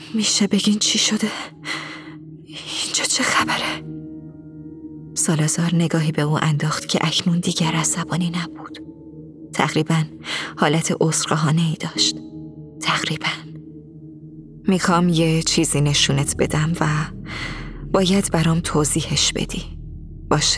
میشه بگین چی شده؟ اینجا چه خبره؟ سالازار نگاهی به او انداخت که اکنون دیگر عصبانی نبود. تقریباً حالت عذرخواهانه‌ای داشت. تقریباً. میخوام یه چیزی نشونت بدم و باید برام توضیحش بدی. باشه؟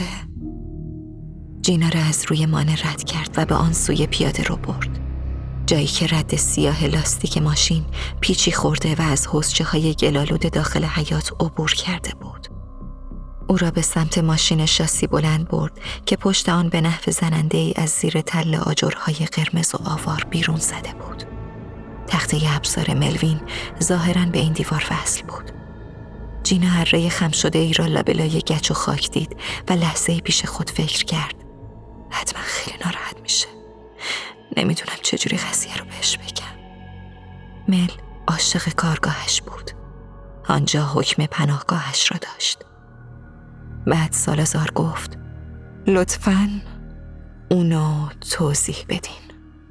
جینا را از روی مانع رد کرد و به آن سوی پیاده رو برد. جایی که رد سیاه لاستیک ماشین پیچی خورده و از حوضچه‌های گل‌آلود داخل حیاط عبور کرده بود. او را به سمت ماشین شاسی بلند برد که پشت آن به نحو زننده‌ای از زیر تل آجرهای قرمز و آوار بیرون زده بود. تخته ابزار ملوین ظاهراً به این دیوار وصل بود. جینا اره خم شده ای را لابلای گچ و خاک دید و لحظه‌ای پیش خود فکر کرد. حتما خیلی ناراحت میشه. نمیدونم چجوری قضیه رو بهش بگم. مل عاشق کارگاهش بود. آنجا حکم پناهگاهش را داشت. بعد سالازار گفت لطفاً اونو توضیح بدین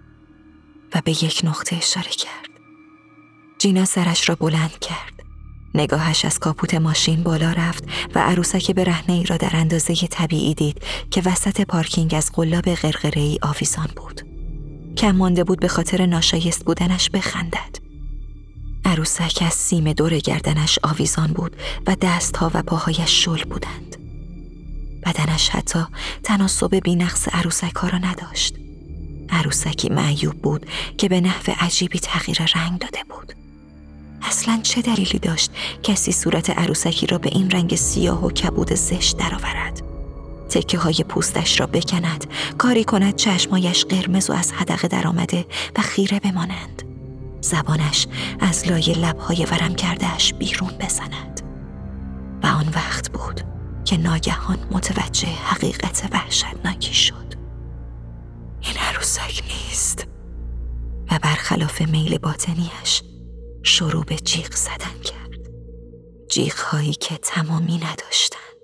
و به یک نقطه اشاره کرد. جینا سرش را بلند کرد. نگاهش از کاپوت ماشین بالا رفت و عروسک برهنه‌ای را در اندازه طبیعی دید که وسط پارکینگ از قلاب قرقره‌ای آویزان بود. کم مانده بود به خاطر ناشایست بودنش بخندد. عروسک از سیم دور گردنش آویزان بود و دستها و پاهایش شل بودند. بدنش حتی تناسب بی‌نقص عروسک ها را نداشت. عروسکی معیوب بود که به نحو عجیبی تغییر رنگ داده بود. اصلاً چه دلیلی داشت کسی صورت عروسکی را به این رنگ سیاه و کبود زشت درآورد؟ تکه های پوستش را بکند، کاری کند چشمایش قرمز و از حدقه در آمده و خیره بمانند. زبانش از لای لبهای ورم کردهش بیرون بزند. و آن وقت بود که ناگهان متوجه حقیقت وحشتناکی شد. این عروسک نیست. و برخلاف میل باطنیش شروع به جیغ زدن کرد. جیغ هایی که تمامی نداشتند.